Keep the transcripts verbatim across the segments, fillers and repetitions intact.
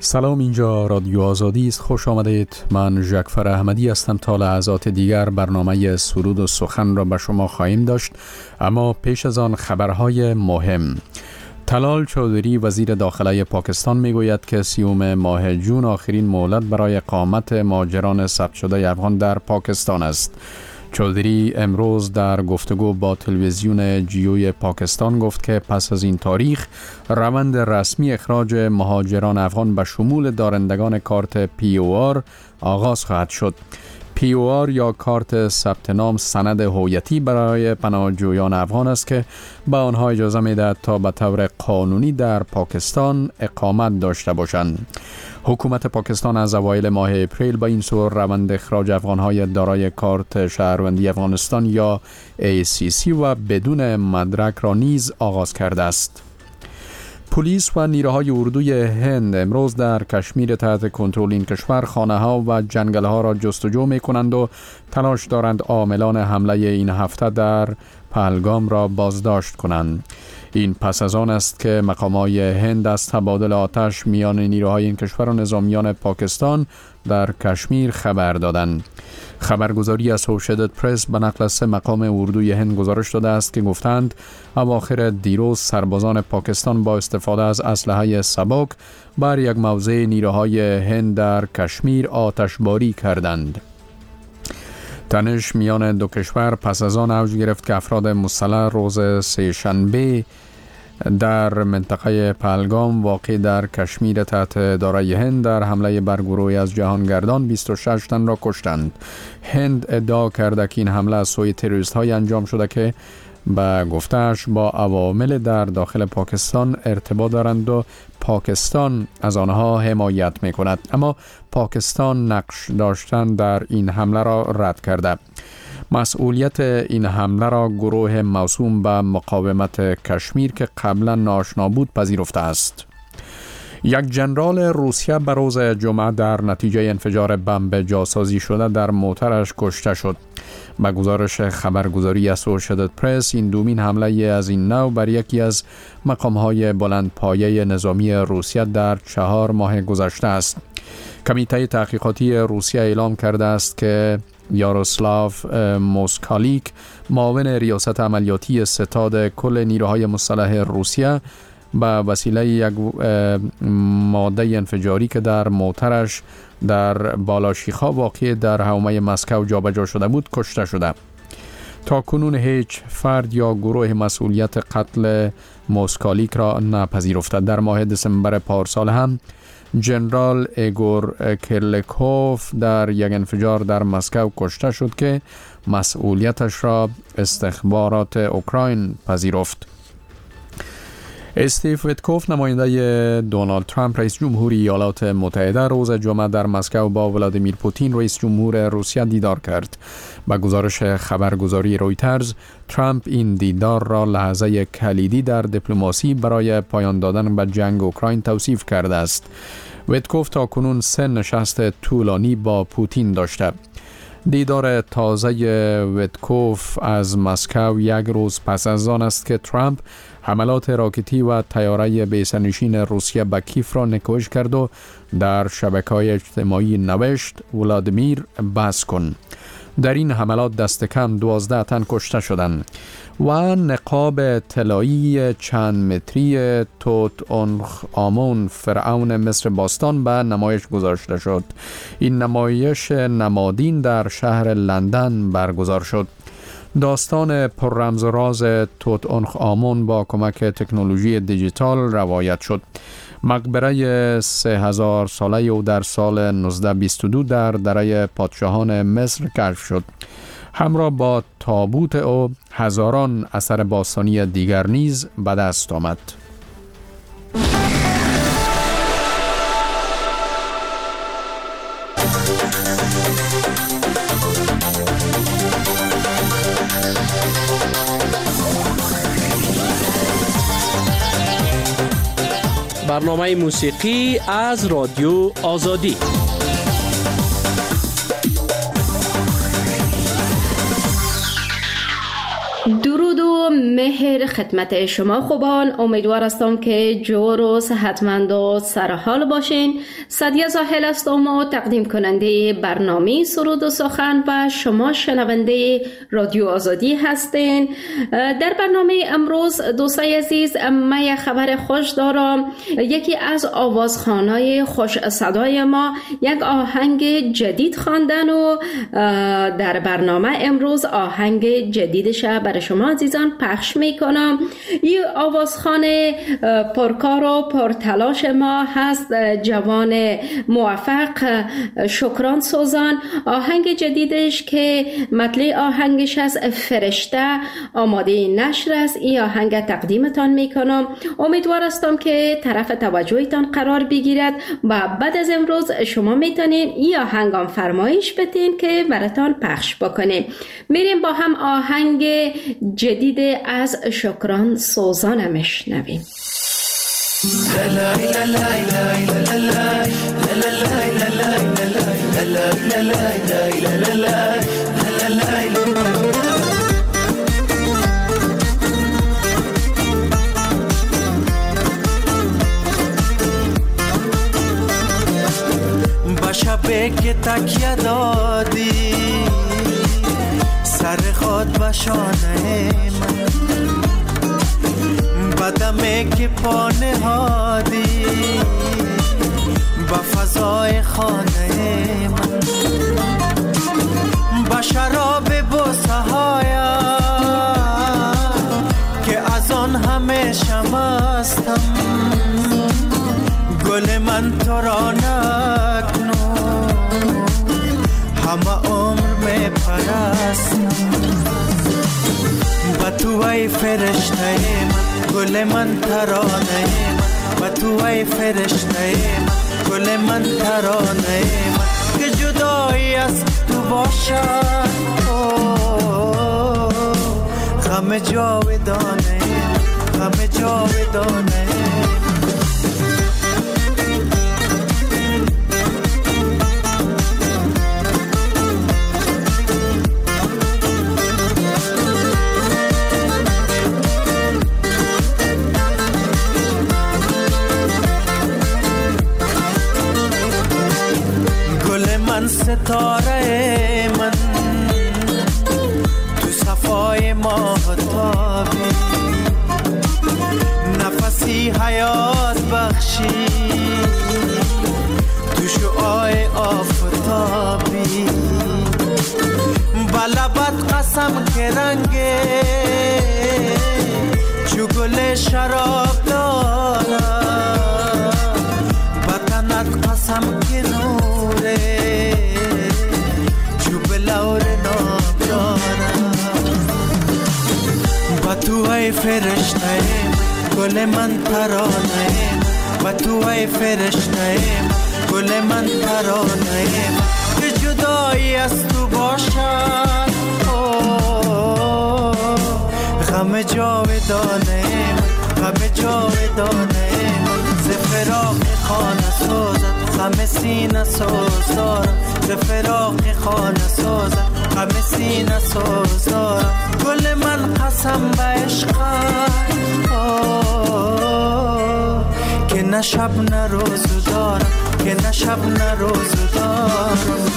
سلام، اینجا رادیو آزادی است. خوش آمدید. من ژکفر احمدی هستم. تا لحظات دیگر برنامه سرود و سخن را به شما خواهیم داشت، اما پیش از آن خبرهای مهم. طلال چودری وزیر داخله پاکستان میگوید که سیوم ماه جون آخرین مهلت برای اقامت مهاجران ثبت شده افغان در پاکستان است. چودری امروز در گفتگو با تلویزیون جیوی پاکستان گفت که پس از این تاریخ روند رسمی اخراج مهاجران افغان به شمول دارندگان کارت پی او آر آغاز خواهد شد. پی او آر یا کارت ثبت نام سند هویتی برای پناهجویان افغان است که به آنها اجازه می‌دهد تا به طور قانونی در پاکستان اقامت داشته باشند. حکومت پاکستان از اوایل ماه اپریل با این سو روند اخراج افغان‌های دارای کارت شهروندی افغانستان یا ای سی سی و بدون مدرک را نیز آغاز کرده است. پلیس و نیروهای اردوی هند امروز در کشمیر تحت کنترل این کشور خانه‌ها و جنگل‌ها را جستجو می‌کنند و تلاش دارند عاملان حمله این هفته در پهلگام را بازداشت کنند. این پس از آن است که مقامات هند از تبادل آتش میان نیروهای این کشور و نظامیان پاکستان در کشمیر خبر دادند. خبرگزاری اسوسییتد پرس به نقل از سه مقام اردوی هند گزارش داده است که گفتند اواخر دیروز سربازان پاکستان با استفاده از اسلحه سبک بر یک موضع نیروهای هند در کشمیر آتشباری کردند. تنش میان دو کشور پس از آن اوج گرفت که افراد مسلح روز سه‌شنبه در منطقه پهلگام واقع در کشمیر تحت اداره هند در حمله بر گروهی از جهانگردان بیست و شش تن را کشتند. هند ادعا کرده که این حمله از سوی تروریست های انجام شده که به گفته‌اش با عوامل در داخل پاکستان ارتباط دارند و پاکستان از آنها حمایت می کند، اما پاکستان نقش داشتن در این حمله را رد کرده. مسئولیت این حمله را گروه موسوم به مقاومت کشمیر که قبلا ناآشنا بود پذیرفته است. یک ژنرال روسیه به روز جمعه در نتیجه انفجار بمب جاسازی شده در موترش کشته شد. با گزارش خبرگزاری اسوسییتد پرس، این دومین حمله از این نوع بر یکی از مقام‌های بلندپایه نظامی روسیه در چهار ماه گذشته است. کمیته تحقیقاتی روسیه اعلام کرده است که یاروسلاو موسکالیک، معاون ریاست عملیاتی ستاد کل نیروهای مسلح روسیه، به وسیله یک ماده انفجاری که در موترش در بالاشیخا واقع در حومه مسکو جابجا شده بود کشته شده. تا کنون هیچ فرد یا گروه مسئولیت قتل موسکالیک را نپذیرفته. در ماه دسامبر پارسال هم ژنرال ایگور کیرلکوف در یک انفجار در مسکو کشته شد که مسئولیتش را استخبارات اوکراین پذیرفت. استیو ویتکوف، نماینده دونالد ترامپ رئیس جمهوری ایالات متحده، روز جمعه در مسکو با ولادیمیر پوتین رئیس جمهور روسیه دیدار کرد. با گزارش خبرگزاری رویترز، ترامپ این دیدار را لحظه کلیدی در دیپلماسی برای پایان دادن به جنگ اوکراین توصیف کرده است. ویتکوف تا کنون سه نشست طولانی با پوتین داشته. دیدار تازه ویتکوف از مسکو یک روز پس از آن است که ترامپ حملات راکتی و طیاره بی‌سرنشین روسیه به کیف را نکوهش کرد و در شبکه‌های اجتماعی نوشت ولادیمیر بس کن. در این حملات دست کم دوازده تن کشته شدند و نقاب طلایی چند متری توت عنخ آمون فرعون مصر باستان به نمایش گذاشته شد. این نمایش نمادین در شهر لندن برگزار شد. داستان پر رمز و راز توت عنخ آمون با کمک تکنولوژی دیجیتال روایت شد. مقبره سه هزار ساله او در سال نوزده بیست و دو در دره پادشاهان مصر کشف شد. همراه با تابوت او هزاران اثر باستانی دیگر نیز به دست آمد. برنامه موسیقی از رادیو آزادی. درود و مهر خدمت شما خوبان. امیدوار هستم که جور و صحتمند و سرحال باشین. سعدیه زاهل هستم و تقدیم کننده برنامه سرود و سخن و شما شنونده رادیو آزادی هستین. در برنامه امروز دوستای عزیز من یک خبر خوش دارم. یکی از آوازخوانای خوش صدای ما یک آهنگ جدید خواندن و در برنامه امروز آهنگ جدیدش برای شما عزیزان پخش میکنم. این آوازخوان پرکار و پرتلاش ما هست جوان موفق شکران سوزان. آهنگ جدیدش که مطلع آهنگش از فرشته آماده نشر است. این آهنگ تقدیمتان میکنم. امیدوار هستم که طرف توجهتان قرار بگیرد و بعد از امروز شما میتونین این آهنگام فرمایش بدین که براتان پخش بکنیم. میریم با هم آهنگ جدید از شکران سوزان میشنویم. با شبه که تکیه دادی سر خود به شانه من، بدمه که پا نهادی با فضای خانه من، با شراب بوسه هایم که از آن همیشه مستم، گل من تو را نکنو همه عمر می پرستم، با تو ای فرشته من، گل من ترانه من، با تو ای فرشته من، گل من ترانه من، که جدایی از تو باشد غم جاودانه، غم جاودانه. ستاره من تو صفای ماهتابی، نفسی حیات بخشی تو شعاع آفتابی، بلبت قسم که رنگه چو گل شراب دارم، بطنت قسم که نوره لور نام دارم، با تو ای فرشته من، گل من ترانه من، با تو ای فرشته من، گل من ترانه من، که جدایی از تو باشد غم جاودانه من، غم جاودانه من، ز فراق خانه سازد غم سینه ساز دارم، ز فراق خانه سازد غم سینه ساز دارم، گل من قسم به عشقت که نه شب نه روز دارم، که نه شب نه روز دارم.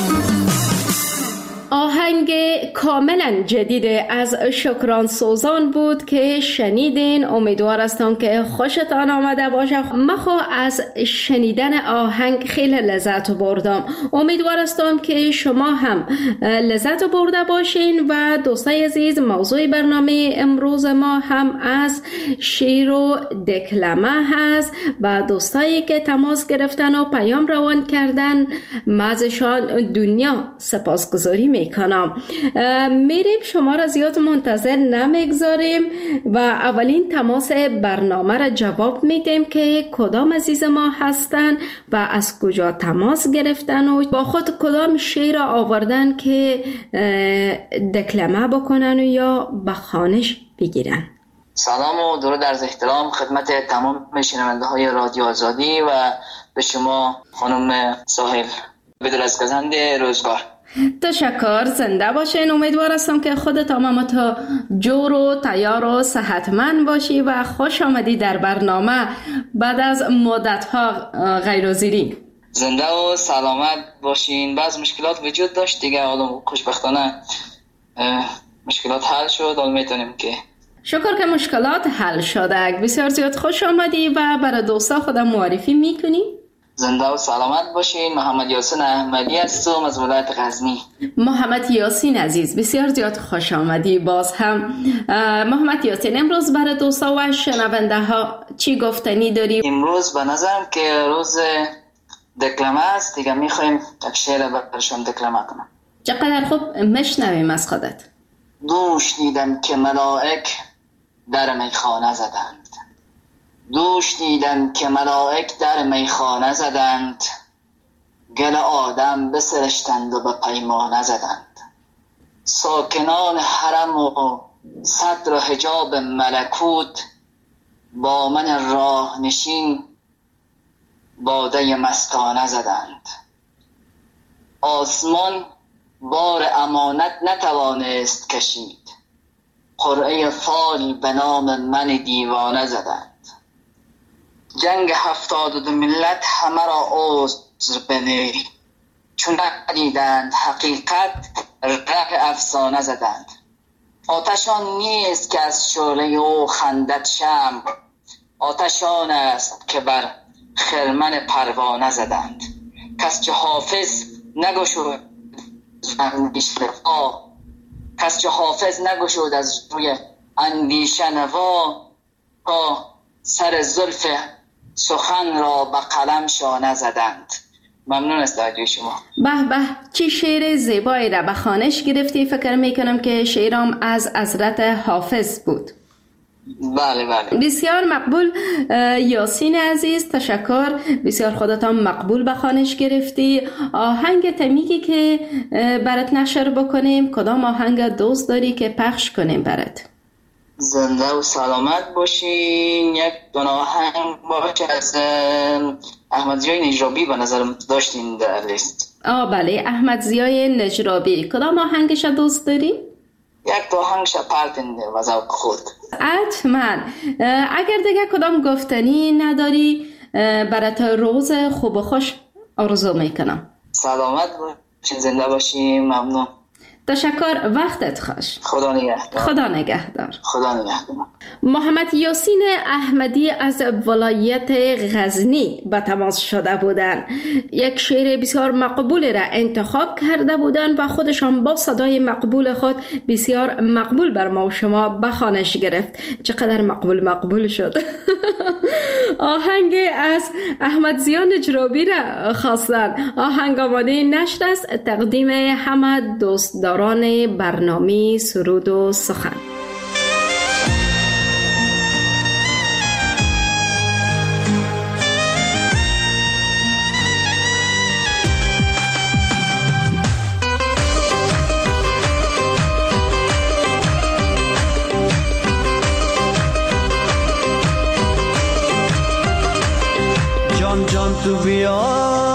آهنگ کاملا جدید از شکران سوزان بود که شنیدین. امیدوار هستم که خوشتان آمده باشه. من خو از شنیدن آهنگ خیلی لذت بردم. امیدوار هستم که شما هم لذت برده باشین. و دوستای عزیز، موضوع برنامه امروز ما هم از شعر و دکلمه هست و دوستایی که تماس گرفتن و پیام روان کردن مازشان دنیا سپاسگزاری میکنم. میریم، شما را زیاد منتظر نمیگذاریم و اولین تماس برنامه را جواب میدیم که کدام عزیز ما هستن و از کجا تماس گرفتن و با خود کدام شعر آوردن که دکلمه بکنن و یا به خوانش بگیرن. سلام و درود عرض احترام خدمت تمام شنونده های رادیو آزادی و به شما خانم ساحل بدرزگزند روزگار. تشکر، زنده باشین. امیدوار هستم که خودت آمامتا جور و تیار و صحتمند باشی و خوش آمدی در برنامه بعد از مدت ها غیرحاضری. زنده و سلامت باشین. بعض مشکلات وجود داشت دیگه، حالا خوشبختانه مشکلات حل شد. حالا میتونیم که شکر که مشکلات حل شده. بسیار زیاد خوش آمدی و برای دوستا خودم معرفی میکنی؟ زنده و سلامت باشین. محمد یاسین احمدی هستم از ولایت غزنی. محمد یاسین عزیز، بسیار زیاد خوش آمدی. باز هم محمد یاسین، امروز برای دوستا و شنونده ها چی گفتنی داری؟ امروز به نظرم که روز دکلمه است دیگه، میخوایم یک شعر برشون دکلمه کنم. چقدر خوب، مشنویم از خودت. دوش دیدم که ملائک در میخانه زدند، دوش دیدم که ملائک در میخانه زدند، گل آدم بسرشتند و به پیمانه زدند. ساکنان حرم و صدر و حجاب ملکوت، با من راه نشین باده مستانه زدند. آسمان بار امانت نتوانست کشید، قرعه فال به نام من دیوانه زدند. جنگ هفتاد و دو ملت همه را عذر بنه، چون ندیدند حقیقت ره افسانه زدند. آتشان نیست که از شعله او خندد شمع، آتشان است که بر خرمن پروانه زدند. کس چه حافظ نگشود اندیشه نوا، کس چه حافظ نگشود از روی اندیشه نوا، تا سر زلف سخن را به قلم شانه زدند. ممنون از توجه شما. به به، چی شعر زیبایی را به خوانش گرفتی. فکر میکنم که شعرام از حضرت حافظ بود. بله بله، بسیار مقبول یاسین عزیز، تشکر. بسیار خودتان مقبول به خوانش گرفتی. آهنگ تمیگی که برات نشر بکنیم، کدام آهنگ دوست داری که پخش کنیم برات؟ زنده و سلامت باشین. یک دونه آهنگ باشه از احمد ضیای نجرابی به نظرم داشتین در لیست. آه بله، احمد ضیای نجرابی. کدام آهنگش دوست داری؟ یک دو آهنگ شپرتین و ذوق خود. حتما. اگر دیگه کدام گفتنی نداری، برات روز خوب و خوش آرزو میکنم. سلامت باشین، زنده باشین. ممنون. تشکر، وقتت خوش. خدا نگهدار. خدا نگهدار. خدا نگهدار. محمد یاسین احمدی از ولایت غزنی به تماس شده بودند. یک شعر بسیار مقبول را انتخاب کرده بودند و خودشان با صدای مقبول خود بسیار مقبول بر ما و شما به خوانش گرفت. چقدر مقبول مقبول شد. آهنگ از احمد ضیای نجرابی را خواستند. آهنگ آماده نشر است. تقدیم همه دوستداران برنامه سرود و سخن. جان جان تو بیا،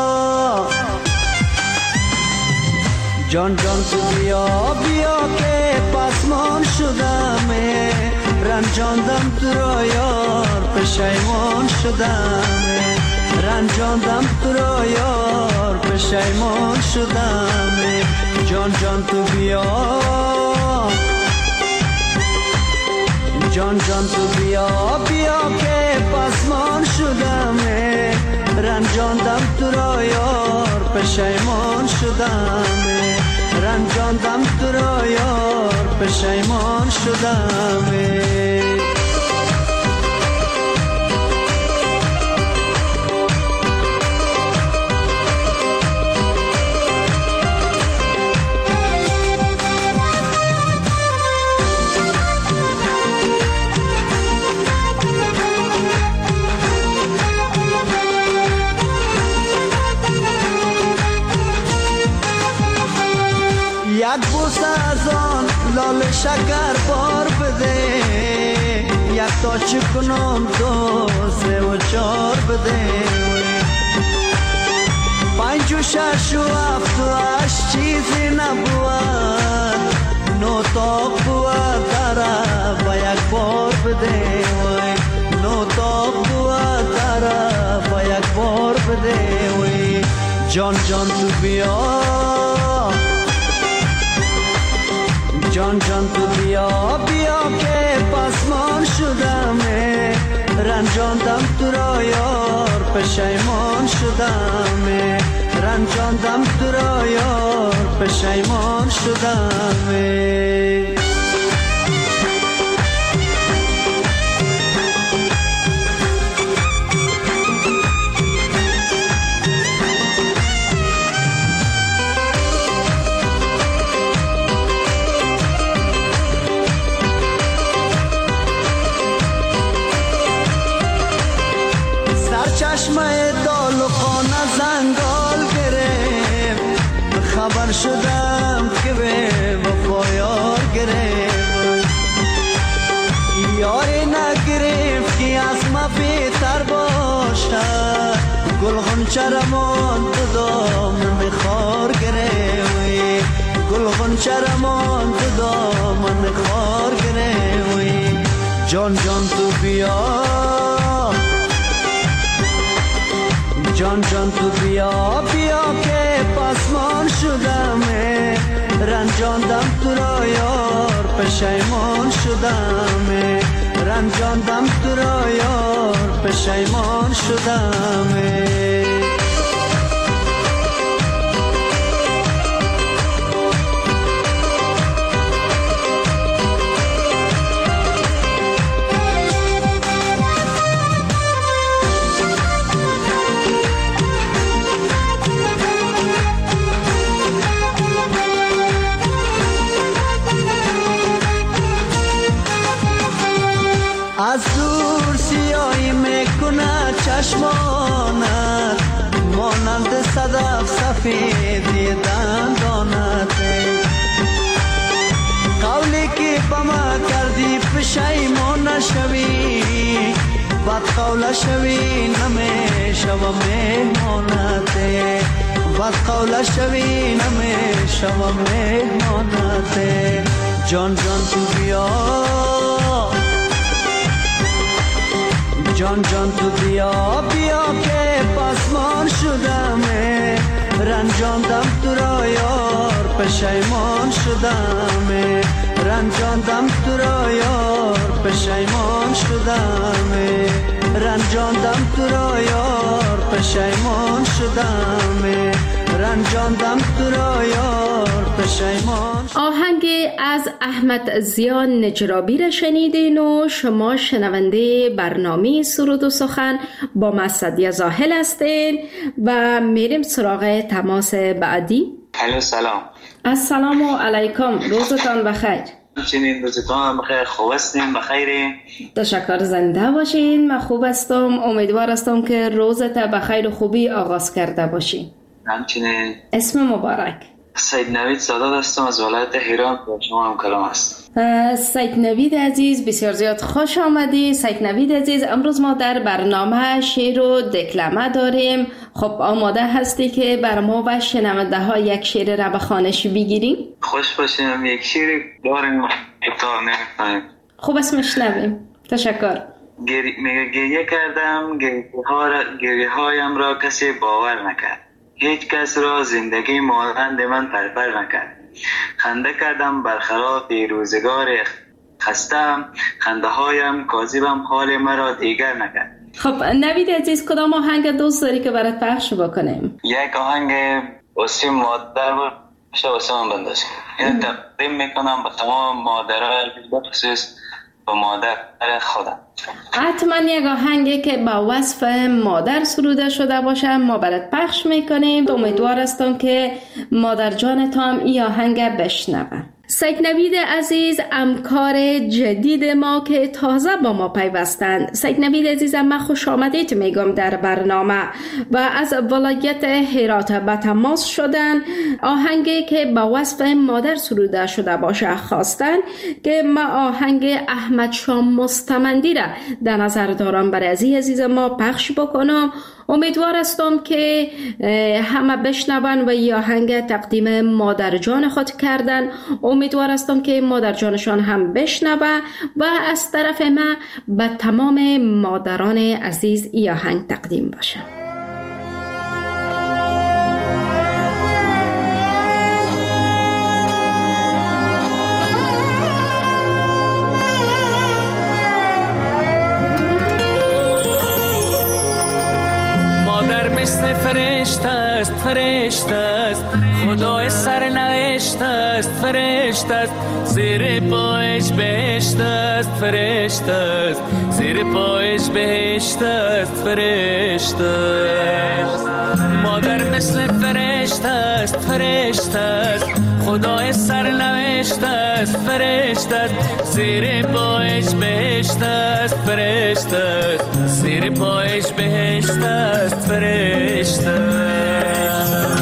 جان جان تو بیا بیا که پسمان شدم، رنجاندم تو را یار پشیمان شدم، رنجاندم تو را یار پشیمان شدم. جان جان تو بیا، جان جان تو بیا بیا که پسمان شدم، رنجاندم تو را یار پشیمان شدم، رنجاندم تو را یار پشیمان شدم. یک بوس از آن لال شکر بار بده، یک تا چی کنم دو سه و چار بده، پنج و شش و هفت و هشت چیزی نبود، نو تاق بود داره و یک بار بده، وی نو تاق بود داره و یک بار بده. وی جان جان تو بیا، جان جان تو بیا بیا که پسمان شدمه، رنجاندم تو را یار پشیمان شدمه، رنجاندم تو را یار پشیمان شدمه. چشمه دال و خانه زنگال گرفت، خبر شدم که به وفا یار گرفت، یاری نگرفت که از ما بهتر باشد، گل غنچه رمان تو دامن خار گرفت، گل غنچه رمان تو دامن خار گرفت. جان جان تو بیا، جان جان تو بیا بیا که پسمان شدمه، رنجاندم تو را یار پشیمان شدمه، رنجاندم تو را یار پشیمان شدمه. از دور سیاهی میکنه چشمانت، مانند صدف سفیدی دندانت، قولی که با ما کردی پشیمان نشوی، بد قول شوی نمیشوم مهمانت، بد قول شوی نمیشوم مهمانت. جان جان تو بیا، جان جان تو بیا بیا که پسمان شدمه، رنجاندم تو را یار پشیمان شدمه، رنجاندم تو را یار پشیمان شدمه، رنجاندم تو را یار پشیمان شدمه، رنجاندم تو را یار پشیمان. آهنگ از احمد ضیا نجرابی را شنیدین و شما شنونده برنامه سرود و سخن با من سعدیه زاهل هستین و میریم سراغ تماس بعدی. الو سلام. السلام علیکم، روزتان بخیر. چنین روزتان بخیر، خوب هستین؟ بخیرین؟ تشکر، زنده باشین. من خوب هستم، امیدوار هستم که روزت بخیر و خوبی آغاز کرده باشین. همچنین. اسم مبارک؟ سید نوید سادات هستم از ولایت هرات، با شما هم کلام هستم. سید نوید عزیز، بسیار زیاد خوش آمدی. سید نوید عزیز، امروز ما در برنامه شعر و دکلمه داریم. خب آماده هستی که بر ما و شنونده ها یک شعر را به خوانش بگیریم؟ خوش باشیم، یک شعر داریم اطلاع نمی‌کنیم. خوب است، میشنویم. تشکر. گری... میگه گریه کردم، گریه هایم را کسی باور نکرد، هیچ کس را زندگی مانند من پرپر نکرد. خنده کردم برخلاف روزگار خستم، خنده هایم کاذبم حال مرا دیگر نکرد. خب نوید عزیز، کدام آهنگ دوست داری که برات پخش بکنیم؟ یک آهنگ واسه مادر باشه، واسه من بندازیم. یعنی تقدیم میکنم به تمام مادرها، بخصوص به مادر خودم. حتما یک آهنگی که با وصف مادر سروده شده باشه ما برات پخش میکنیم. امیدوار هستم که مادر جان تو هم این آهنگ بشنوه. سید نوید عزیز همکار جدید ما که تازه با ما پیوستند. سید نوید عزیزم، من خوش آمدید میگم در برنامه و از ولایت هرات به تماس شدن. آهنگی که با وصف مادر سروده شده باشه خواستن که ما آهنگ احمد شاه مستمندی را در نظر دارم برای عزیز ما پخش بکنم. امیدوار هستم که همه بشنون و این آهنگ تقدیم مادر جان خود کردن. امیدوار هستم که مادر جانشان هم بشنوه و از طرف ما به تمام مادران عزیز این آهنگ تقدیم باشه. فرشته است فرشته است خدای سرنوشت است فرشته است زیر پایش بهشت است فرشته است زیر پایش بهشت است فرشته است مادر مثل فرشته است فرشته است خدای سرنوشت است فرشته است زیر پایش بهشت است فرشته است زیر پایش بهشت است فرشته است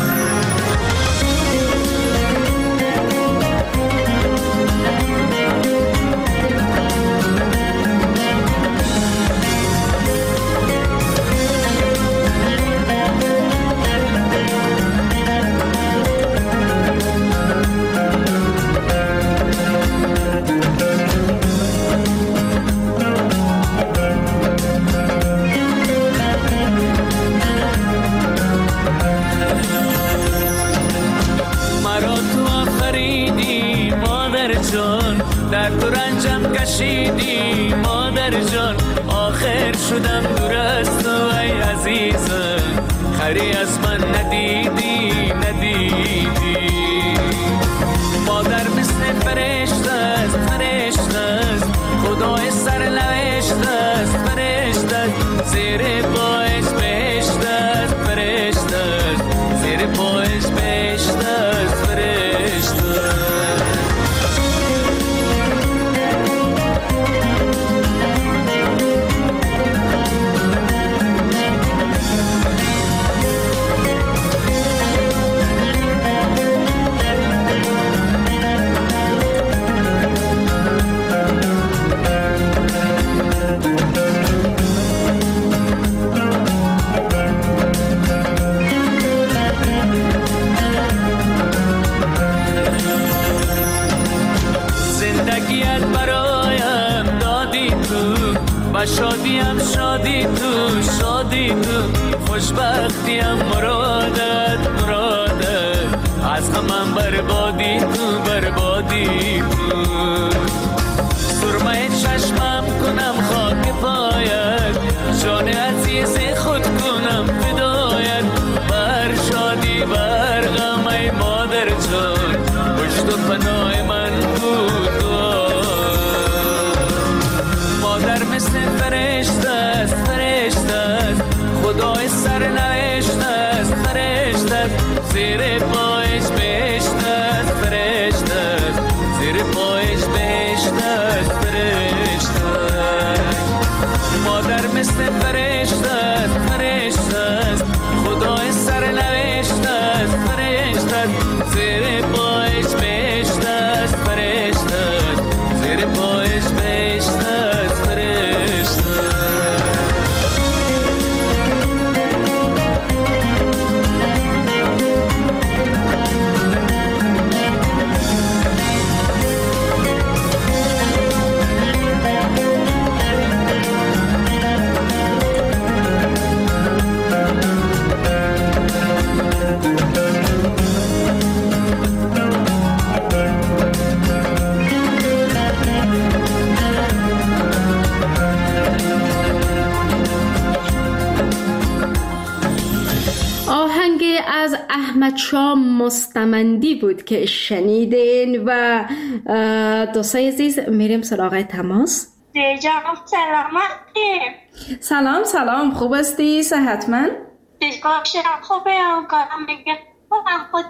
در تو رنجم کشیدی مادر جان آخر شدم دور از تو ای عزیزم خری از من ندیدی ندیدی مادر مثل فرشته است فرشته است خدای سرنوشت است فرشته است زیر پایش بهشت است فرشته است زیر پایش بهشت است فرشته است شادیم شادی تو شادی تو خوشبختیم مرادت مرادت از غمم بربادی تو بربادی تو سرمه چشمم کنم خاک پایت جان عزیز خود کنم فدایت بر شادی بر غم ای مادر جان پشت و پناه من بود مادر مثل فرشته است فرشته است خدای سرنوشت است فرشته است زیر پایش بهشت است فرشته است زیر پایش بهشت است فرشته است مادر مثل فرشته است فرشته است خدای سرنوشت است فرشته است زیر پایش بهشت است فرشته است زیر پایش بهشت است فرشته احمد شاه مستمندی بود که شنیدین و دوستای عزیز میریم سراغ تماس. جناب سلامتی. سلام سلام، خوب هستی؟ صحتمند؟ دیگه خوبه. اون کارم میگه خود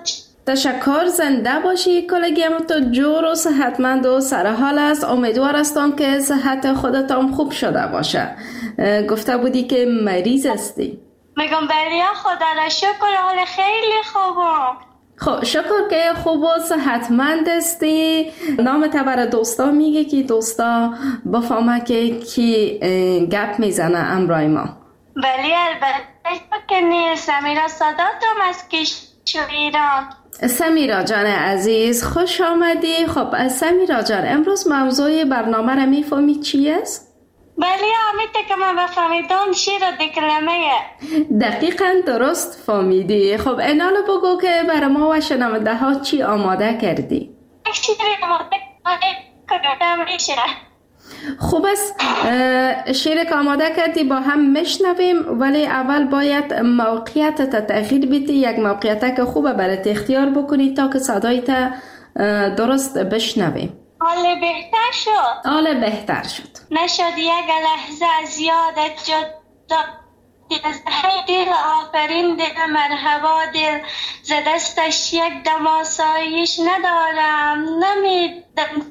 تشکر، زنده باشی کلگیم. تو جور و صحتمند و سرحال است. امیدوار هستم که صحت خودتان خوب شده باشه. گفته بودی که مریض هستی. میگم بلیا خدا را شکر، حال خیلی خوبم. خب شکر که خوب و صحتمند هستی. نام تا برای دوستا میگه که دوستا بفهمه که کی گپ میزنه امرای ما. بلی البته که نیست. سمیرا صداتم از کشور ایران. سمیرا جان عزیز خوش آمدی. خب سمیرا جان امروز موضوع برنامه را میفهمی چی است؟ بلی آمیده که من بفهمیدم شیر و دکلمه. دقیقا درست فهمیدی. خب اینالو بگو که برای ما و شنونده ها چی آماده کردی؟ شیر آماده کردم میشه. خوب است، شیر که آماده کردی با هم میشنویم، ولی اول باید موقعیت تغییر بدی. یک موقعیت که خوبه برات اختیار بکنی تا که صدایت درست بشنویم. حال بهتر شد. حال بهتر شد. نشد یک لحظه از یادت جدا. از دل آفرین دل مرحبا دل، ز دستش یک دم آسایش ندارم. نمیدم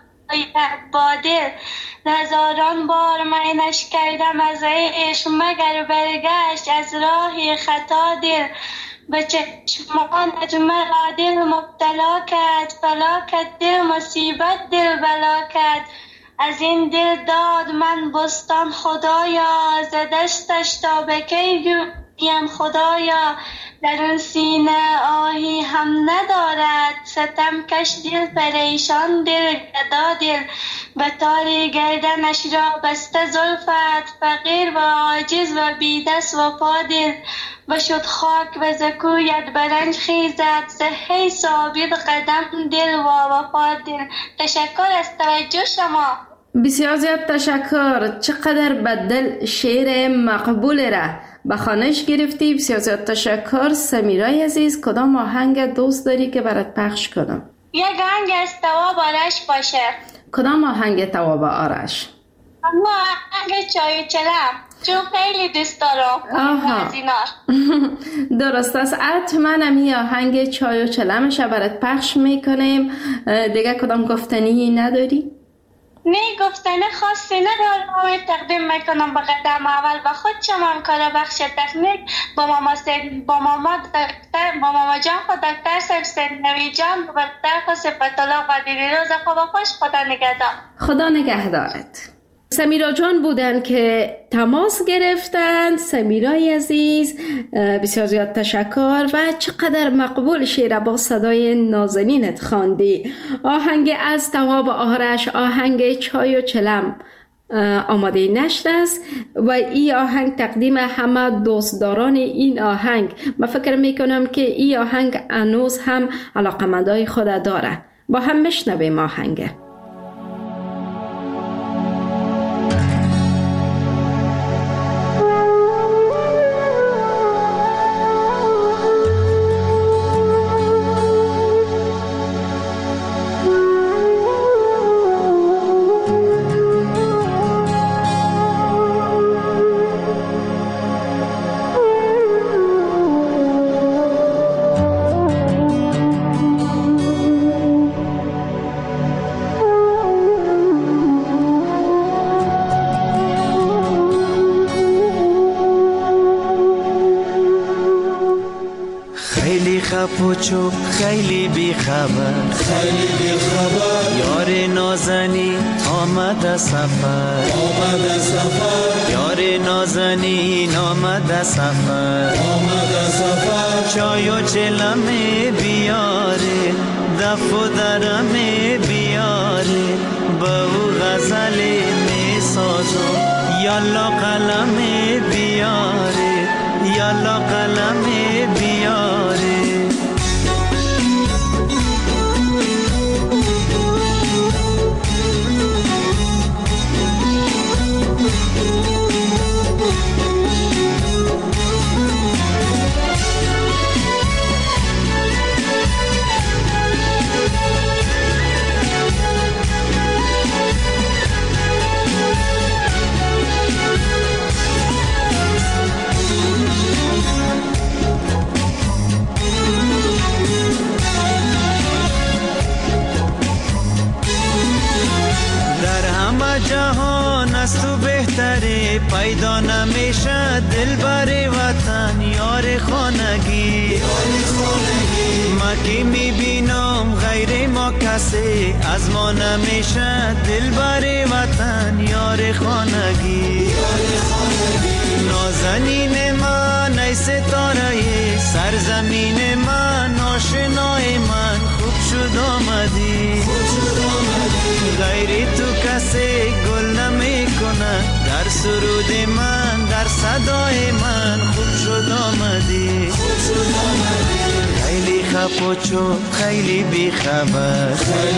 با دل، هزاران بار منش کردم از عشق، مگر برگشت از راه خطا دل. به چشمانت مرا دل مبتلا کرد، فلاکت دل مصیبت دل بلا کرد. از این دل داد من بستان خدایا، ز دستش تا به کی گویم خدایا. در اون سینه آهی هم ندارد، ستم کش دل پریشان دل گدا دل. به تاری گردنش را بسته زلفت، فقیر و عاجز و بیدست و پا دل. بشد خاک و زکویت برنج خیزد، زهی ثابت قدم دل و وفا دل. تشکر از توجه شما. بسیار زیاد تشکر. چقدر بدل شعر مقبول را به خانش گرفتی. بسیار زیاد تشکر. سمیرای عزیز کدام آهنگ دوست داری که برات پخش کنم؟ یک آهنگ از تواب آرش باشه. کدام آهنگ تواب آرش؟ اما آهنگ چای چلم، چون خیلی دوست دارم. آها درست است. حتما همی آهنگ چای و چلمش برات پخش میکنیم. دیگه کدام گفتنی نداری؟ نه گفتنه خاصی ندارم. تقدیم میکنم به قدم اول به خود شما کار بخش تکنیک با ماما سید با ماما دکتر با ماما جان خود دکتر سید سنوی جان و دکتر سپت الله قدیری روز خوب خوش. خدا نگهدار. خدا نگهدارت. سمیرا جان بودن که تماس گرفتند. سمیرای عزیز بسیار زیاد تشکر و چقدر مقبول شعر با صدای نازنینت خواندی. آهنگ از تواب آرش، آهنگ چای و چلم آماده نشد است و این آهنگ تقدیم همه دوستداران این آهنگ. من فکر میکنم که این آهنگ هنوز هم علاقمندای خود داره. با هم میشنویم آهنگ. پوچو خیلی بی خبر، خیلی بی خبر. یار نازنی آمد سفر، آمد سفر. یار نازنین آمد سفر، آمد سفر. چای و چلم بیاره، دف و درم بیاره. با او غزل می سازم، یالا قلم بیاره، یالا قلم بیاره. جهان از تو بهتره، پیدا نمیشه دل بر وطن یار خانگی. ما که میبینم غیر ما کسی، از ما نمیشه دل بر وطن یار خانگی. نازنین من ای ستاره سرزمین من، آشنای من خوب شد آمدی. غیر تو کسی گل نمی کنه، در سرود من در صدای من خوب شد آمدی. خیلی خپوچو خیلی بی خبر،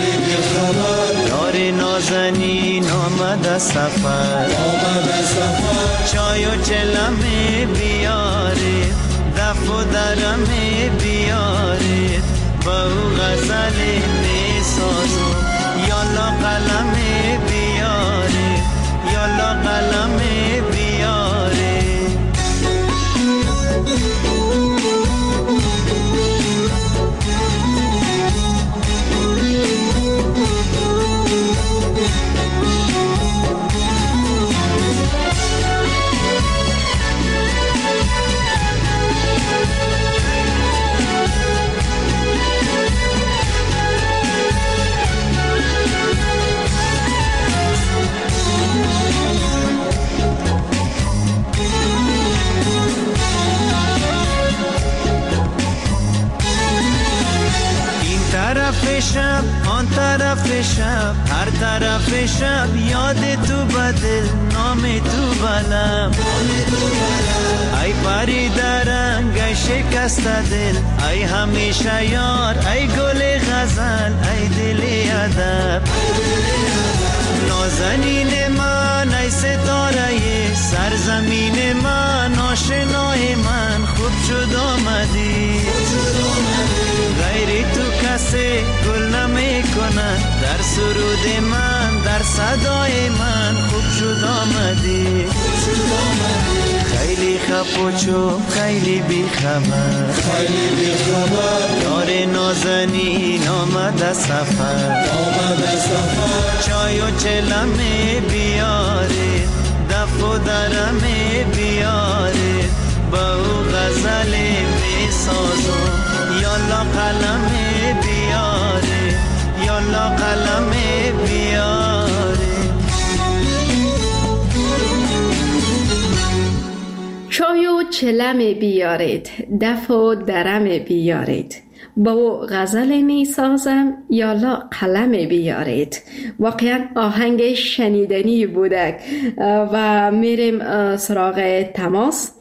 یار نازنین آمد سفر. چای و چلمه بیاره، دف و درمه بیاره، با او غزل می سازم. یالا قلمه بیاره، یالا قلمه بیاره. شب آن طرف شب، هر طرف شب یاد تو بدل، نام تو بلم. ای پری درنگ ای شکست دل، ای همیشه یار ای گل غزل، ای دل ادب. نازنین من ای ستاره سرزمین من، آشنای من خوب شد آمدی. غیر تو کسی گل نمی کنه، در سرود من در صدای من خوب شد آمدی. خیلی خپوچو خیلی بی خبر، یار نازنین آمد سفر. چای و چلمه بیاره، دف و درمه بیاره، با او غزل می سازم. یالا قلمه بیاره، یالا قلمه بیاره. چای و چلم بیارید، دف و درم بیارید، با غزل می سازم، یالا قلم بیارید. واقعا آهنگ شنیدنی بوده و میریم سراغ تماس.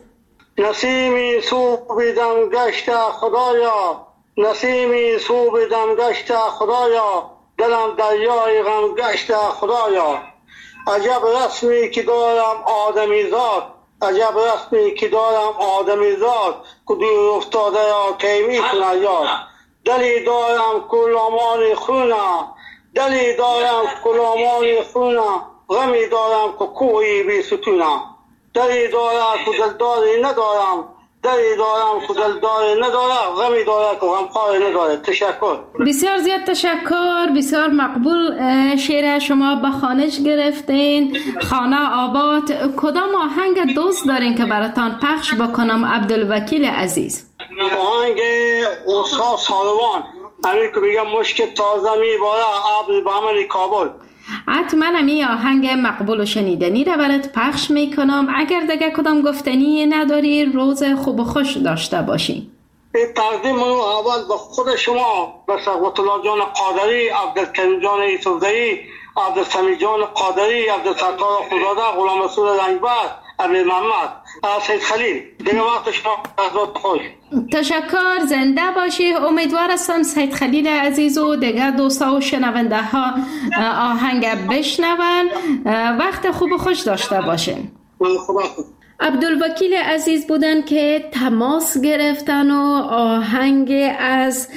نسیمی صوب دم گشت خدایا، نسیمی صوب دم گشت خدایا، دلم دریای غم گشت خدایا. عجب رسمی که دارم آدمی زاد، عجب رسمی که دارم آدمی زاد، که دور افتاده یا کی میکنه یاد. دلی دارم کلامان خونه، دلی دارم کلامان خونه، غمی دارم که کوهی بی ستونه. دلی دارم که دلداری ندارم، دلی دارم که دلداری ندارم، غمی دارم که غمخواری نداره. تشکر. بسیار زیاد تشکر، بسیار مقبول. شعر شما به خانش گرفتین، خانه آباد. کدام آهنگ دوست دارین که براتان پخش بکنم عبدالوکیل عزیز؟ آهنگ استاد ساروان، همین که میگم مشک تازه میباره عبد بعمل کابل. حتما همی آهنگ مقبول و شنیدنی رو برات پخش میکنم. اگر دیگه کدام گفتنی نداری، روز خوب و خوش داشته باشی. این تقدیم رو اول به خود شما، به سقوط الله جان قادری، عبدالکریم جان ایسوزایی، عبدالسمی جان قادری، عبدالستار خداده، غلام رسول رنگبر، عبد محمد، سید خلیل. دیگه وقت شما از خوش. تشکر، زنده باشی. امیدوار هستم سید خلیل عزیز و دیگه دوستا و شنونده ها آهنگ بشنون. وقت خوب و خوش داشته باشین. عبدالوکیل عزیز بودن که تماس گرفتن و آهنگ از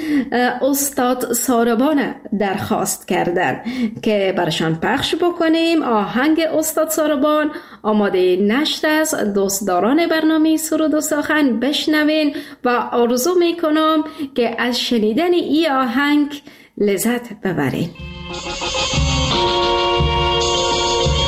استاد ساربان درخواست کردن که برشان پخش بکنیم. آهنگ استاد ساربان آماده نشت است. دوستداران برنامه سرود و سخن بشنوین و آرزو میکنم که از شنیدن این آهنگ لذت ببرین.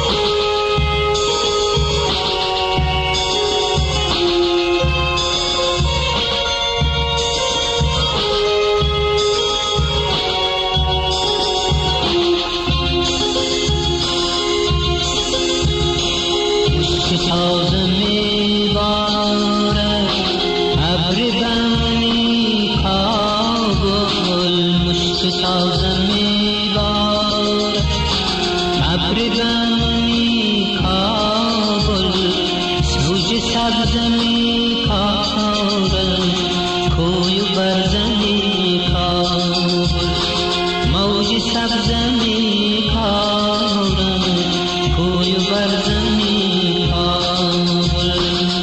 بر زمین کابل.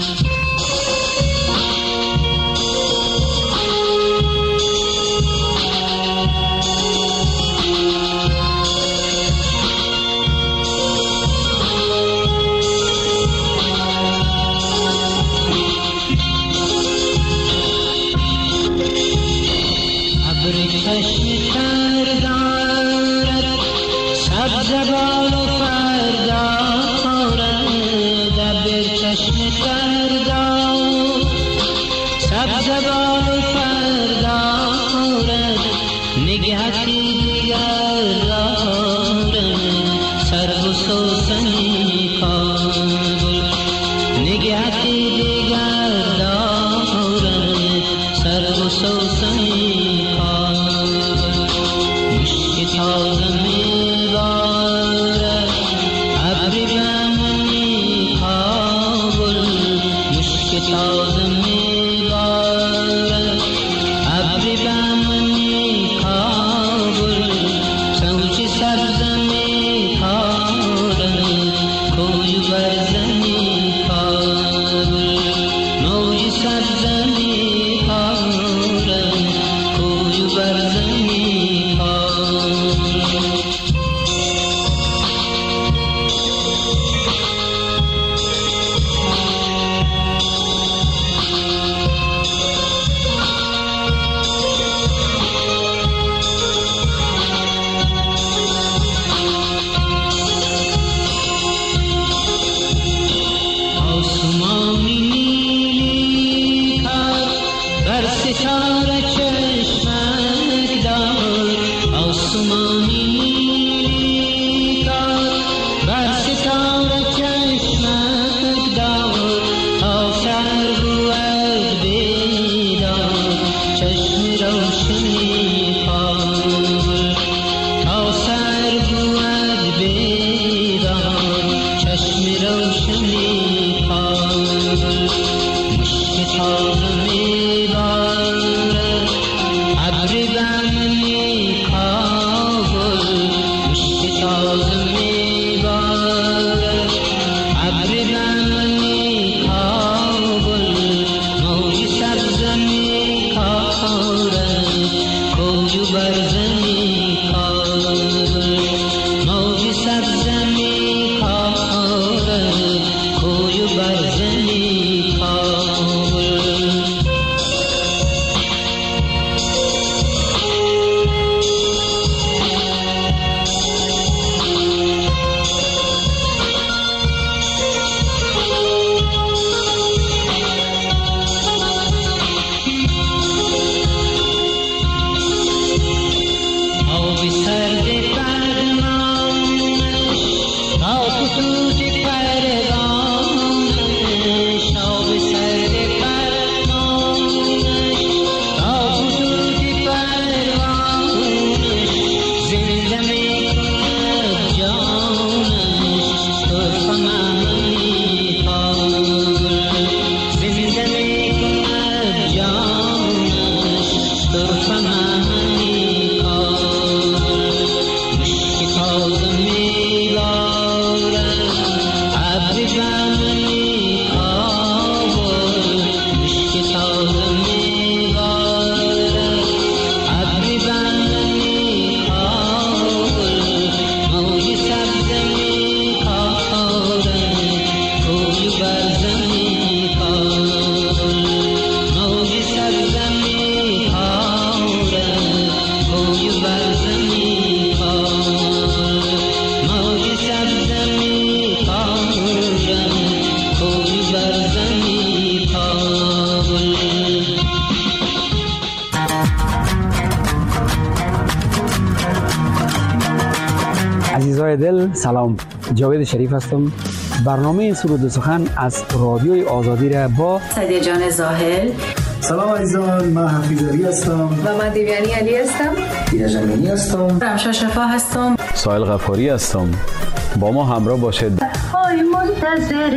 عزیزای دل سلام، جاوید شریف هستم. برنامه سرود و سخن از رادیوی آزادی را با سعدیه جان زاهل. سلام عزیزان، من حفیظ علی هستم و من دیویانی علی هستم. دیده جمینی هستم. رمشا شفا هستم. سایل غفاری هستم. با ما همراه باشید. آی منتظر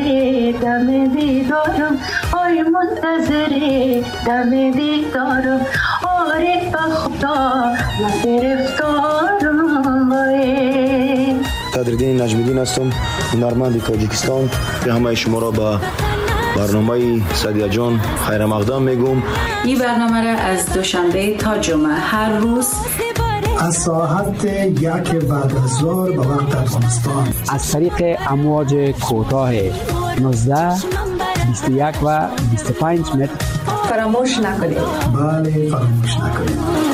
دم دیدارم، آی منتظر دم دیدارم، آره به خدا من گرفتارم. قدردین نجم‌الدین هستم، هنرمند تاجیکستان. به همه شما را به برنامه سعدیه جان خیر مقدم میگم. این برنامه را از دوشنبه تا جمعه هر روز از ساعت یک بعد از ظهر به وقت افغانستان از طریق امواج کوتاه نوزده، بیست و یک و بیست و پنج متر فراموش نکنید. بله فراموش نکنید.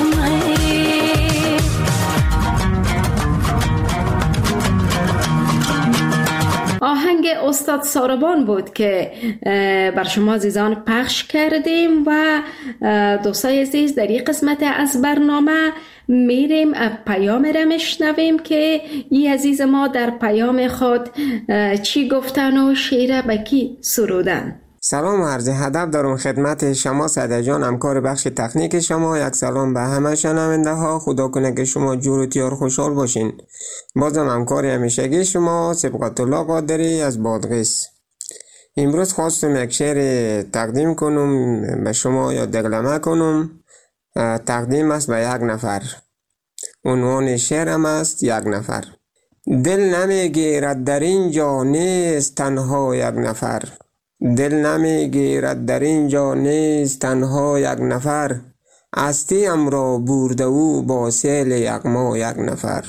آهنگ استاد ساربان بود که بر شما عزیزان پخش کردیم و دوستای عزیز در این قسمت از برنامه میریم پیام را میشنویم که این عزیز ما در پیام خود چی گفتن و شعر به کی سرودن. سلام و عرض ادب دارم خدمت شما سعدیه جان، همکار بخش تکنیک شما. یک سلام به همه شنونده ها. خدا کنه که شما جور و تیار خوشحال باشین. بازم همکار همیشگی شما سبقت الله قادری از بادغیس. امروز خواستم یک شعر تقدیم کنم به شما یا دگلمه کنم. تقدیم است به یک نفر. عنوان شعرم است یک نفر. دل نمیگیرد در اینجا نیست تنها یک نفر. دل نمیگیرد در اینجا نیست تنها یک نفر. هستیم را برده او با سیل یغما یک نفر.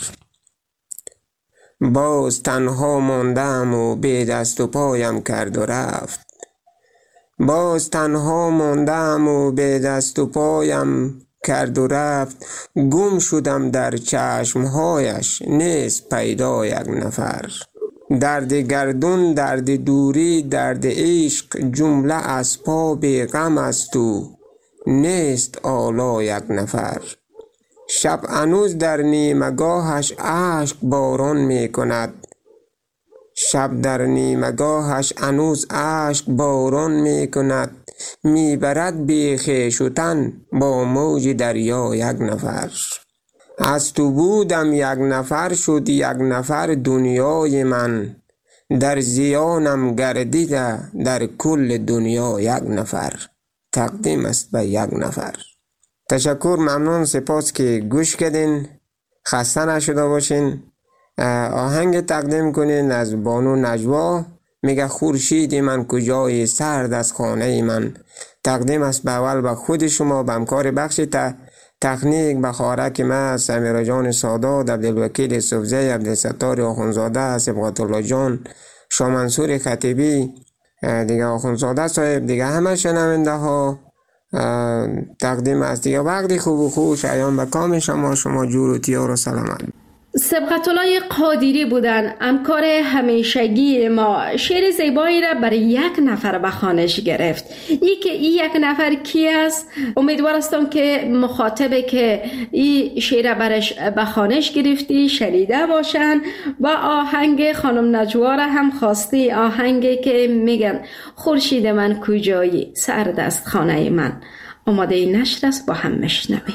باز تنها ماندم و بی دست و پایم کرد و رفت. باز تنها ماندم و بی دست و پایم کرد و رفت. گم شدم در چشمهایش نیست پیدا یک نفر. درد گردون، درد دوری، درد عشق، جمله اسباب غم است و نیست آلا یک نفر. شب هنوز در نیمگاهش اشک باران می کند. شب در نیمگاهش هنوز اشک باران می کند. می برد بی خویش و تن با موج دریا یک نفر. از تو بودم یک نفر شد یک نفر دنیای من. در زیانم گردیده در کل دنیا یک نفر. تقدیم است به یک نفر. تشکر، ممنون، سپاس که گوش کردین. خسته نشده باشین. آهنگ تقدیم کنین از بانو نجوا. میگه خورشید من کجای سرد از خانه من. تقدیم است به اول به خود شما، به همکار بخش ت... تکنیک، به خارک ما سمیرا جان سادات، عبدالوکیل صوفزی، عبدالستار آخونزاده، سبقت الله جان، شاه منصور خطیبی، دیگه آخونزاده صاحب، دیگه همه شنونده ها. تقدیم است دیگه. وقتی خوب و خوش ایام به کام شما. شما جور و تیار و سلامت. سبقت الله قادری بودن، همکار همیشگی ما. شعر زیبایی را برای یک نفر به خوانش گرفت. ای که این یک نفر کی است؟ امیدوار هستم که مخاطبه که این شعر برش به خوانش گرفتی شنیده باشن و آهنگ خانم نجوا را هم خواستی. آهنگی که میگن خورشید من کجایی سرد است خانه من. آماده نشر است، با هم میشنویم.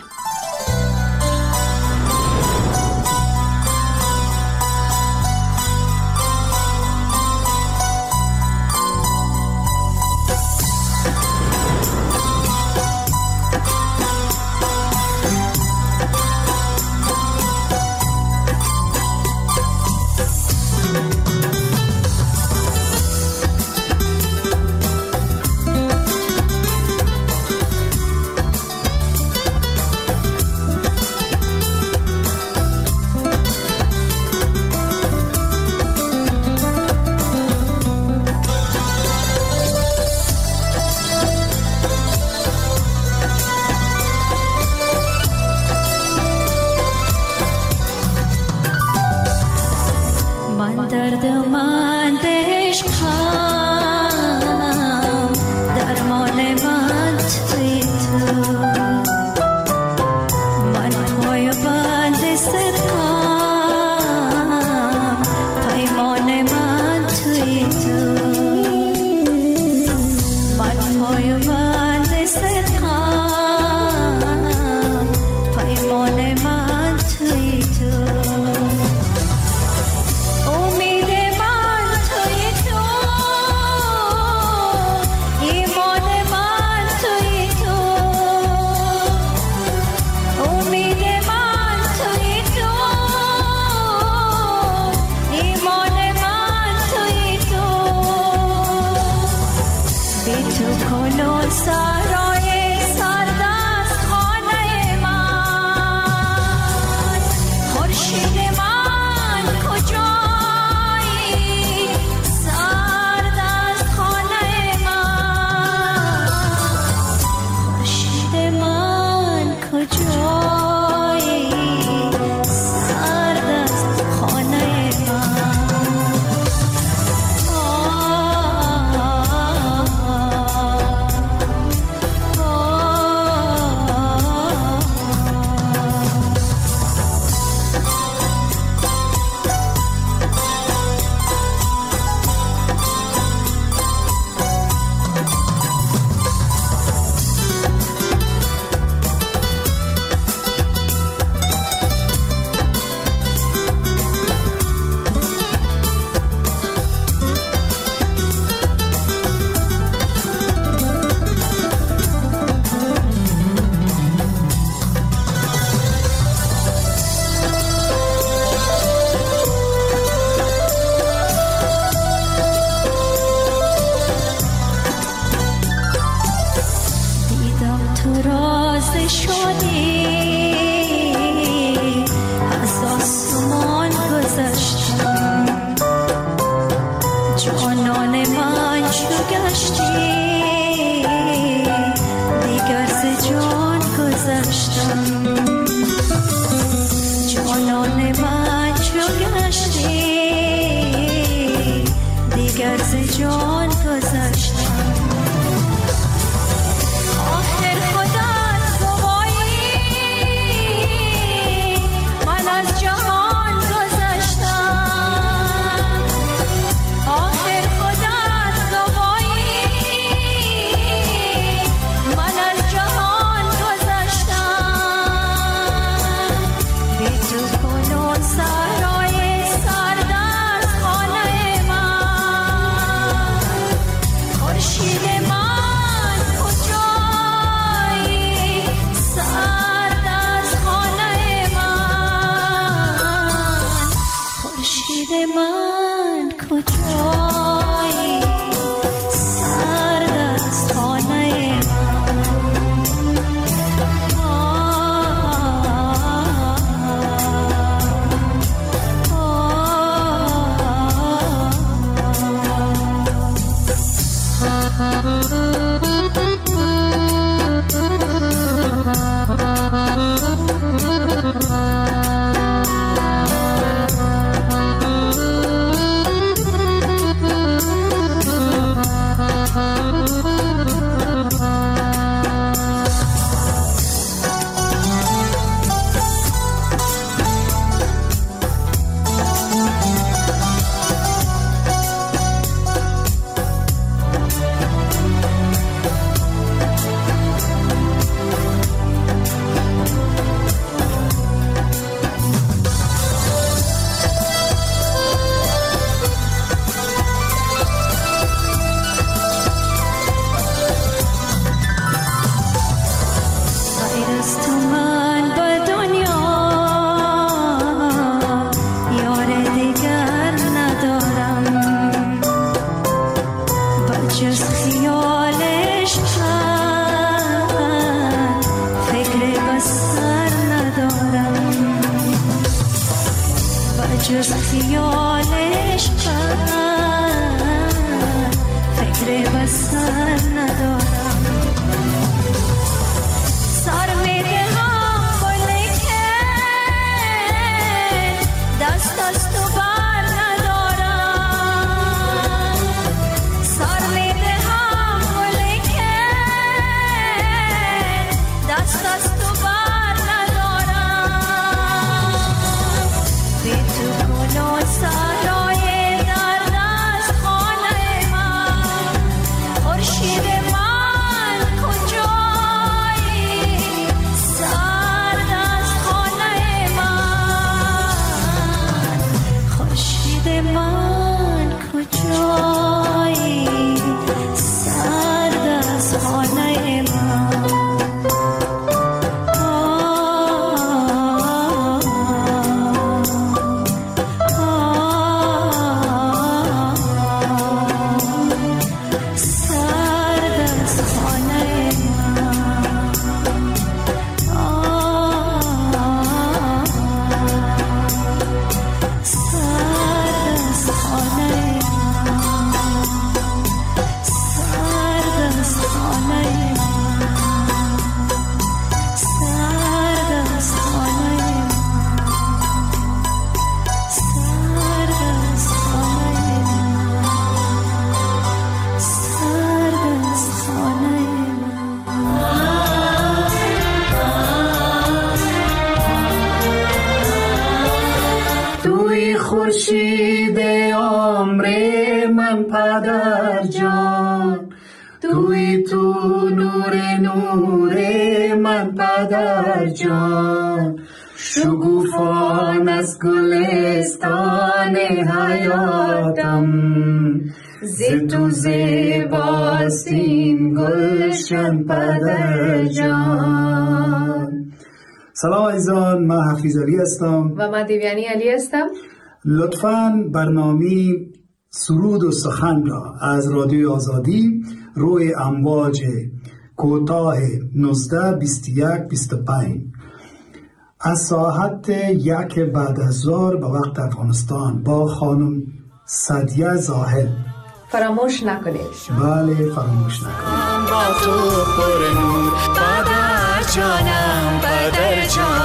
من پدر جان، توی تو نور نور من پدر جان، شگوفان از گلستان حیاتم، ز تو زیباستیم گلشن پدر جان. سلام عزیزان، من حفیظ علی هستم و من دیویانی علی هستم. لطفاً برنامه سرود و سخن را از رادیوی آزادی روی امواج کوتاه نوزده بیست و یک بیست و پنج از ساعت یک بعد از ظهر به وقت افغانستان با خانم سعدیه زاهد فراموش نکنید. بله فراموش نکنید. با تو پر نور پدر جانم، پدر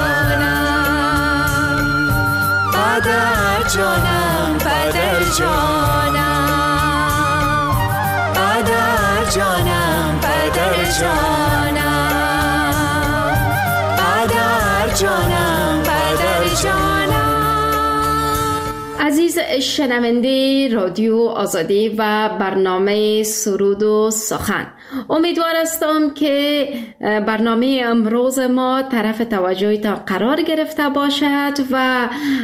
جانم، پدر جانم، پدر جانم، پدر جانم، پدر جانم، پدر جانم، پدر جانم. عزیز شنونده رادیو آزادی و برنامه سرود و سخن، امیدوار هستم که برنامه امروز ما طرف توجهتان قرار گرفته باشد و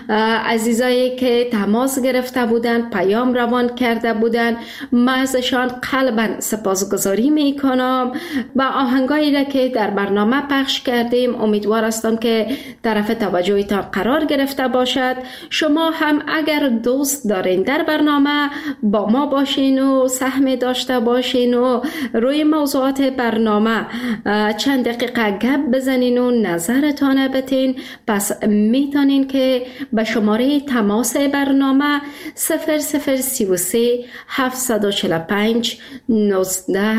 عزیزایی که تماس گرفته بودند، پیام روان کرده بودند، من ازشان قلباً سپاسگزاری می کنم و آهنگایی را که در برنامه پخش کردیم امیدوار هستم که طرف توجهتان قرار گرفته باشد. شما هم اگر دوست دارین در برنامه با ما باشین و سهم داشته باشین و روی موضوعات برنامه چند دقیقه گپ بزنین و نظرتان بتین، پس میتونین که به شماره تماس برنامه صفر صفر سی و سه هفتصد و چهل و پنج نوزده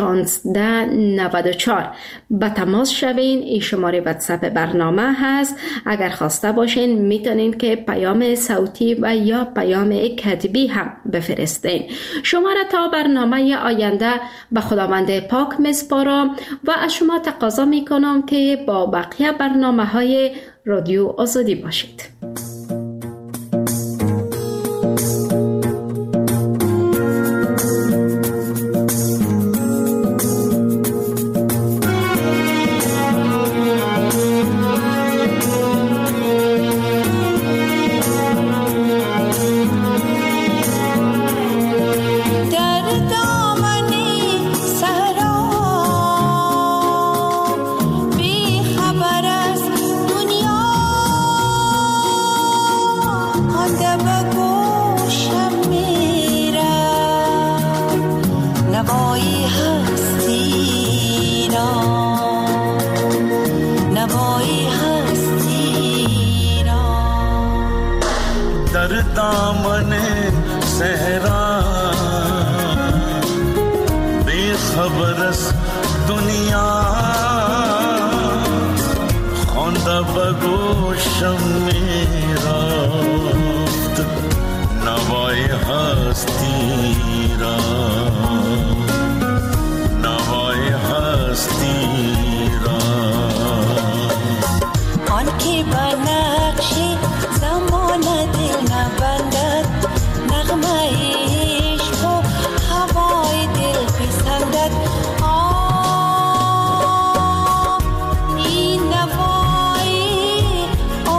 شانزده نود و چهار به تماس شوین. این شماره واتساپ برنامه هست. اگر خواسته باشین میتونین که پیام صوتی و یا پیام کتبی هم بفرستین. شما را تا برنامه آینده به خداوند پاک میسپارم و از شما تقاضا میکنم که با بقیه برنامه های رادیو آزادی باشید.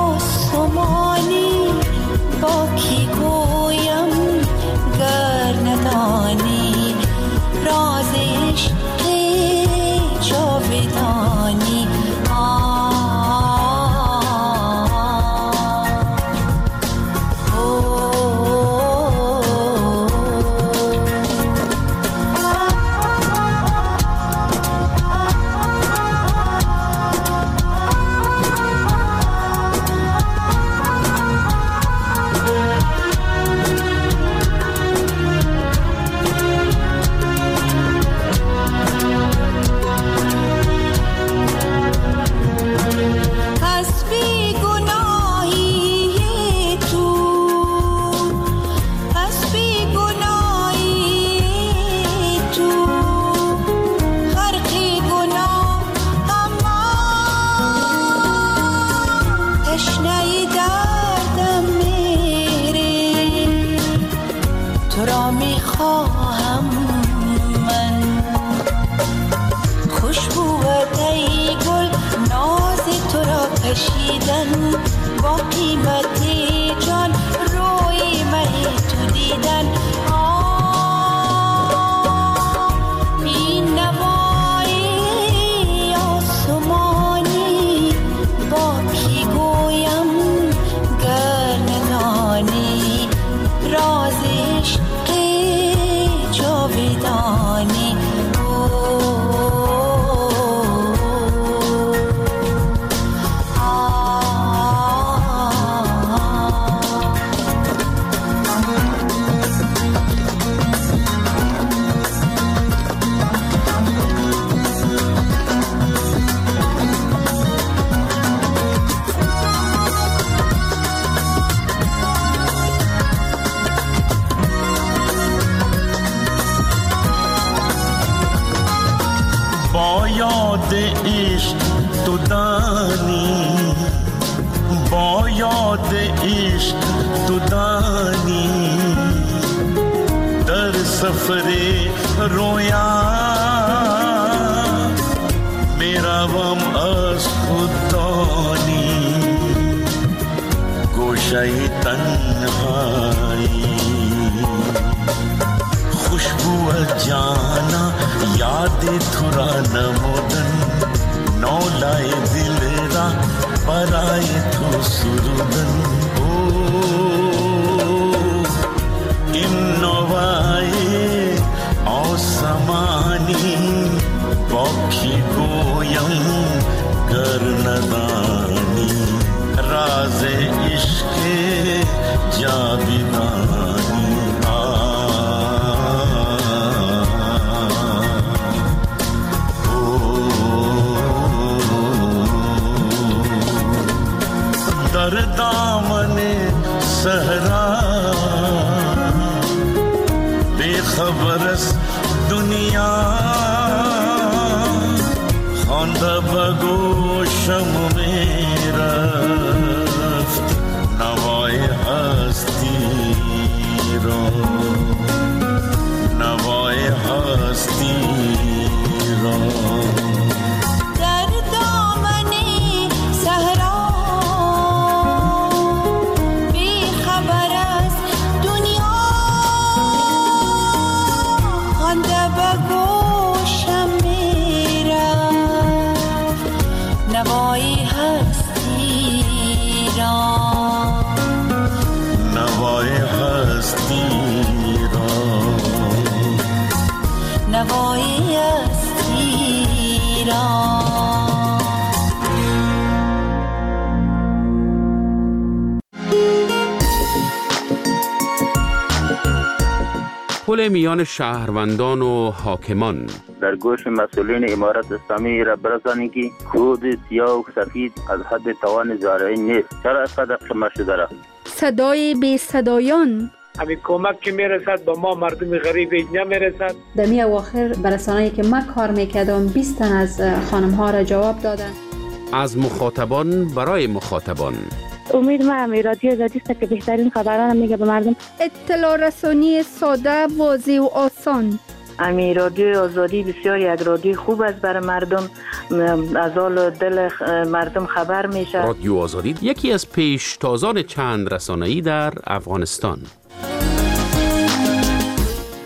با کی گویم گر خواهم من. خوشبوت ای گل ناز تو را کشیدن، با قیمت جان روی مه تو دیدن. این نوای آسمانی با کی گویم گر ندانی، راز عشق جاودانی. با یاد عشق تو دانی، با یاد عشق تو دانی، در سفر رویا میروم از خود دانی. گوشه تنهایی خوشبو جانا یاد تو را نمودن، نولای دل را برای تو سرودن. او این نوای آسمانی با کی گویم گر ندانی، راز عشق جاودانی. در دامن صحرا بے خبر است دنیا، خوانده بگوشم می رفت نوای هستی را، نوای هستی را. نوای هستی را، نوای هستی را، نوای هستی را. پل میان شهروندان و حاکمان. در گوش مسئولین امارت اسلامی را برسانید که خود سیاه و سفید از حد توان زارعی نیست. چرا اینقدر خمه شده را؟ صدای بی صدایان. همین کمک که میرسد با ما مردم غریب نمیرسد. در می اواخر برسانه‌ای که من کار میکردم بیست تن از خانم ها را جواب دادن. از مخاطبان برای مخاطبان. امید ما امی رادیو آزادی است که بهترین خبران میگه به مردم. اطلاع رسانی ساده، واضح و آسان. امی رادیو آزادی بسیار یک رادیو خوب است برای مردم، از حال دل مردم خبر میشه. رادیو آزادی یکی از پیشتازان چند رسانه‌ای در افغانستان.